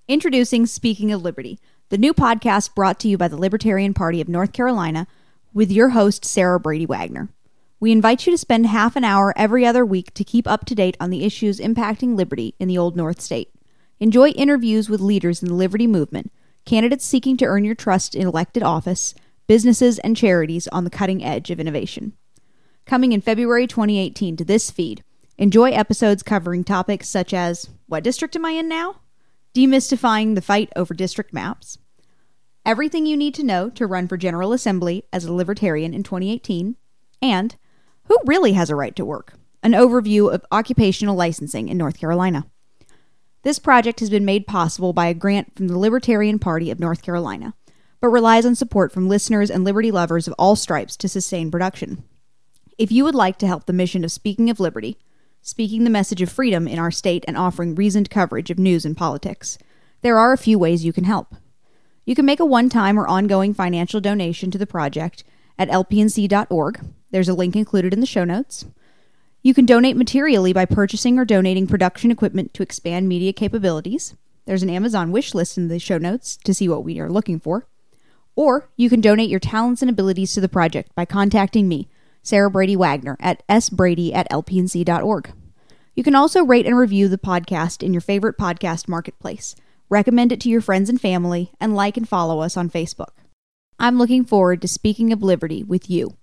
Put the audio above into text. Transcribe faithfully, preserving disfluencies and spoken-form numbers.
Introducing Speaking of Liberty, the new podcast brought to you by the Libertarian Party of North Carolina with your host, Sarah Brady Wagner. We invite you to spend half an hour every other week to keep up to date on the issues impacting liberty in the Old North State. Enjoy interviews with leaders in the liberty movement, candidates seeking to earn your trust in elected office, businesses, and charities on the cutting edge of innovation. Coming in February twenty eighteen to this feed, enjoy episodes covering topics such as, what district am I in now? Demystifying the fight over district maps, everything you need to know to run for General Assembly as a Libertarian in twenty eighteen, and who really has a right to work, an overview of occupational licensing in North Carolina. This project has been made possible by a grant from the Libertarian Party of North Carolina, but relies on support from listeners and liberty lovers of all stripes to sustain production. If you would like to help the mission of Speaking of Liberty, speaking the message of freedom in our state and offering reasoned coverage of news and politics, there are a few ways you can help. You can make a one-time or ongoing financial donation to the project at L P N C dot org. There's a link included in the show notes. You can donate materially by purchasing or donating production equipment to expand media capabilities. There's an Amazon wish list in the show notes to see what we are looking for. Or you can donate your talents and abilities to the project by contacting me, Sarah Brady Wagner, at s brady at L P N C dot org. You can also rate and review the podcast in your favorite podcast marketplace, recommend it to your friends and family, and like and follow us on Facebook. I'm looking forward to Speaking of Liberty with you.